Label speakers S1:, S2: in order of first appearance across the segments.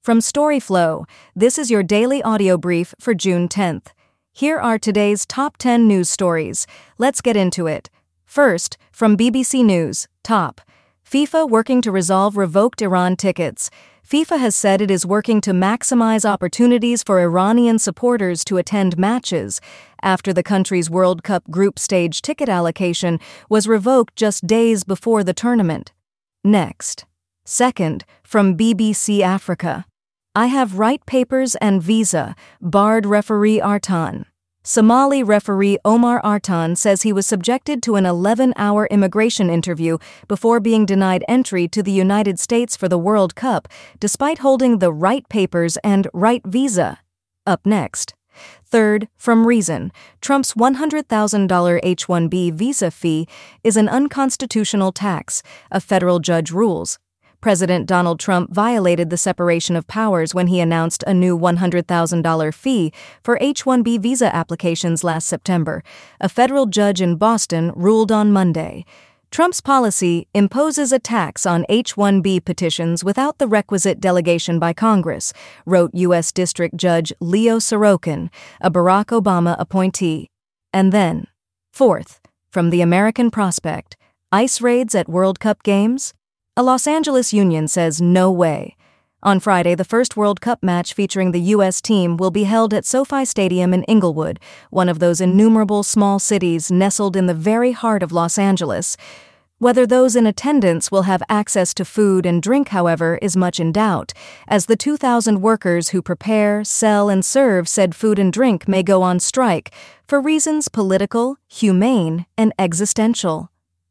S1: From Storyflow, this is your daily audio brief for June 10th. Here are today's top 10 news stories. Let's get into it. First, from BBC News, top. FIFA working to resolve revoked Iran tickets. FIFA has said it is working to maximize opportunities for Iranian supporters to attend matches after the country's World Cup group stage ticket allocation was revoked just days before the tournament. Next. Second, from BBC Africa. I have right papers and visa, barred referee Artan. Somali referee Omar Artan says he was subjected to an 11-hour immigration interview before being denied entry to the United States for the World Cup, despite holding the right papers and right visa. Up next. Third, from Reason, Trump's $100,000 H-1B visa fee is an unconstitutional tax, a federal judge rules. President Donald Trump violated the separation of powers when he announced a new $100,000 fee for H-1B visa applications last September. A federal judge in Boston ruled on Monday. Trump's policy imposes a tax on H-1B petitions without the requisite delegation by Congress, wrote U.S. District Judge Leo Sorokin, a Barack Obama appointee. And then, fourth, from the American Prospect, ICE raids at World Cup games? A Los Angeles union says no way. On Friday, the first World Cup match featuring the U.S. team will be held at SoFi Stadium in Inglewood, one of those innumerable small cities nestled in the very heart of Los Angeles. Whether those in attendance will have access to food and drink, however, is much in doubt, as the 2,000 workers who prepare, sell, and serve said food and drink may go on strike for reasons political, humane, and existential.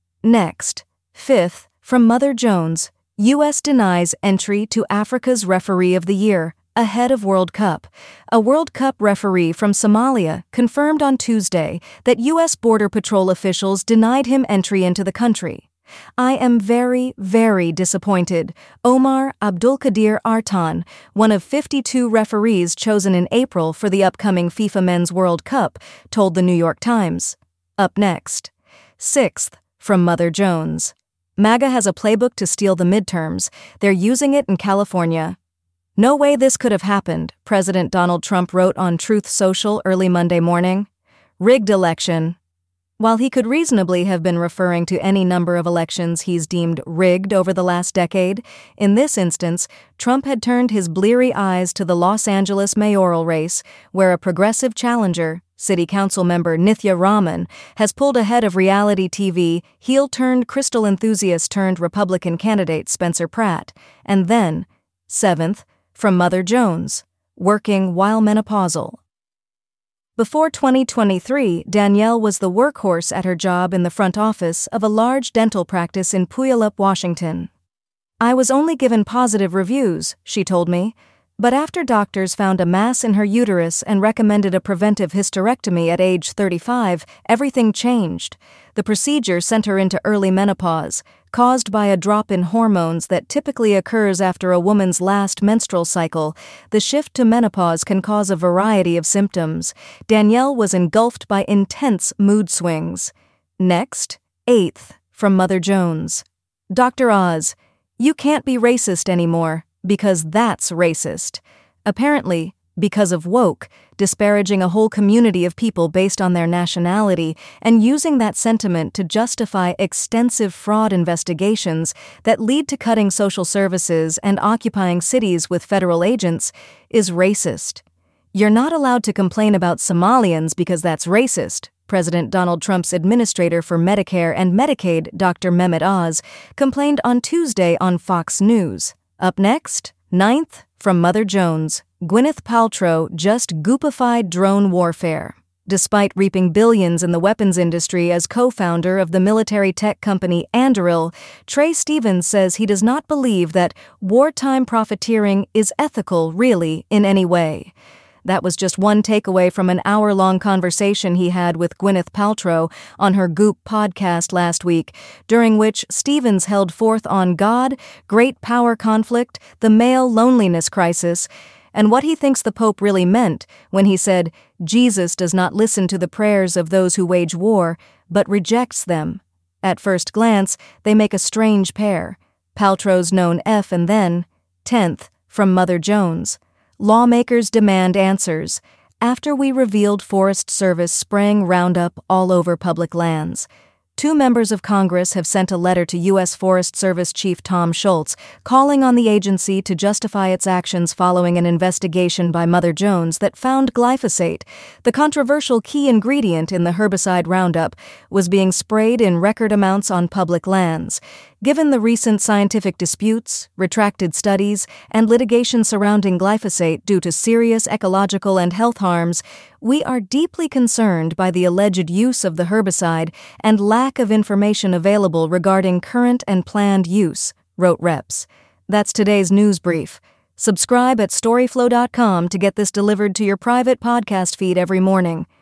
S1: Next, fifth, from Mother Jones, U.S. denies entry to Africa's Referee of the Year ahead of World Cup. A World Cup referee from Somalia confirmed on Tuesday that U.S. Border Patrol officials denied him entry into the country. I am very, very disappointed, Omar Abdulkadir Artan, one of 52 referees chosen in April for the upcoming FIFA Men's World Cup, told the New York Times. Up next. Sixth, from Mother Jones. MAGA has a playbook to steal the midterms. They're using it in California. No way this could have happened, President Donald Trump wrote on Truth Social early Monday morning. Rigged election. While he could reasonably have been referring to any number of elections he's deemed rigged over the last decade, in this instance, Trump had turned his bleary eyes to the Los Angeles mayoral race, where a progressive challenger, City Council member Nithya Raman, has pulled ahead of reality TV heel-turned-crystal enthusiast-turned-Republican candidate Spencer Pratt. And then, seventh, from Mother Jones, working while menopausal. Before 2023, Danielle was the workhorse at her job in the front office of a large dental practice in Puyallup, Washington. I was only given positive reviews, she told me, but after doctors found a mass in her uterus and recommended a preventive hysterectomy at age 35, everything changed. The procedure sent her into early menopause, caused by a drop in hormones that typically occurs after a woman's last menstrual cycle. The shift to menopause can cause a variety of symptoms. Danielle was engulfed by intense mood swings. Next, eighth, from Mother Jones. Dr. Oz, you can't be racist anymore, because that's racist. Apparently, because of woke, disparaging a whole community of people based on their nationality and using that sentiment to justify extensive fraud investigations that lead to cutting social services and occupying cities with federal agents is racist. You're not allowed to complain about Somalians because that's racist, President Donald Trump's administrator for Medicare and Medicaid, Dr. Mehmet Oz, complained on Tuesday on Fox News. Up next, ninth, from Mother Jones, Gwyneth Paltrow just goopified drone warfare. Despite reaping billions in the weapons industry as co-founder of the military tech company Anduril, Trey Stevens says he does not believe that wartime profiteering is ethical, really, in any way. That was just one takeaway from an hour-long conversation he had with Gwyneth Paltrow on her Goop podcast last week, during which Stevens held forth on God, great power conflict, the male loneliness crisis, and what he thinks the Pope really meant when he said, Jesus does not listen to the prayers of those who wage war, but rejects them. At first glance, they make a strange pair. Paltrow's known F and then, 10th, From Mother Jones. Lawmakers demand answers after we revealed Forest Service spraying Roundup all over public lands. 2 members of Congress have sent a letter to U.S. Forest Service Chief Tom Schultz calling on the agency to justify its actions following an investigation by Mother Jones that found glyphosate, the controversial key ingredient in the herbicide Roundup, was being sprayed in record amounts on public lands. Given the recent scientific disputes, retracted studies, and litigation surrounding glyphosate due to serious ecological and health harms, we are deeply concerned by the alleged use of the herbicide and lack of information available regarding current and planned use, wrote Reps. That's today's news brief. Subscribe at storyflow.com to get this delivered to your private podcast feed every morning.